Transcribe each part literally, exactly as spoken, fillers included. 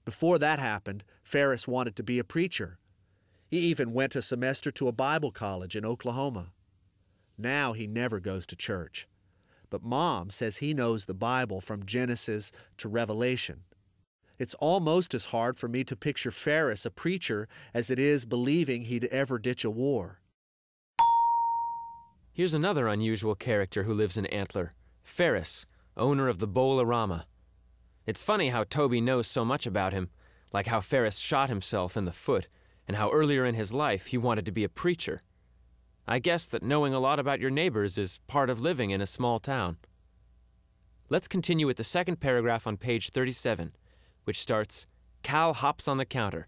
Before that happened, Ferris wanted to be a preacher. He even went a semester to a Bible college in Oklahoma. Now he never goes to church. But Mom says he knows the Bible from Genesis to Revelation. It's almost as hard for me to picture Ferris a preacher as it is believing he'd ever ditch a war. Here's another unusual character who lives in Antler, Ferris, owner of the Bowl-O-Rama. It's funny how Toby knows so much about him, like how Ferris shot himself in the foot, and how earlier in his life he wanted to be a preacher. I guess that knowing a lot about your neighbors is part of living in a small town. Let's continue with the second paragraph on page thirty-seven, which starts, Cal hops on the counter.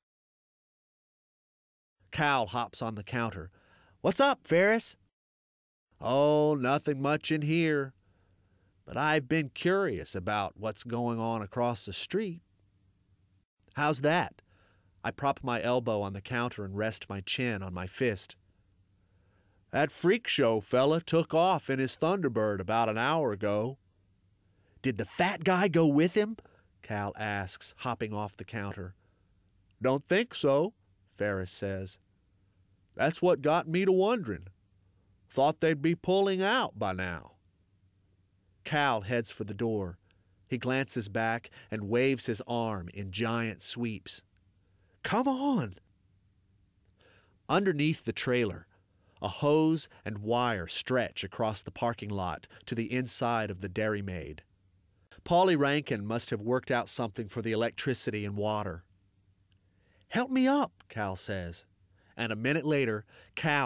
Cal hops on the counter. "What's up, Ferris?" "Oh, nothing much in here. But I've been curious about what's going on across the street." "How's that?" I prop my elbow on the counter and rest my chin on my fist. "That freak show fella took off in his Thunderbird about an hour ago." "Did the fat guy go with him?" Cal asks, hopping off the counter. "Don't think so," Ferris says. "That's what got me to wondering. Thought they'd be pulling out by now." Cal heads for the door. He glances back and waves his arm in giant sweeps. "Come on!" Underneath the trailer, a hose and wire stretch across the parking lot to the inside of the Dairy Maid. Paulie Rankin must have worked out something for the electricity and water. "Help me up," Cal says. And a minute later, Cal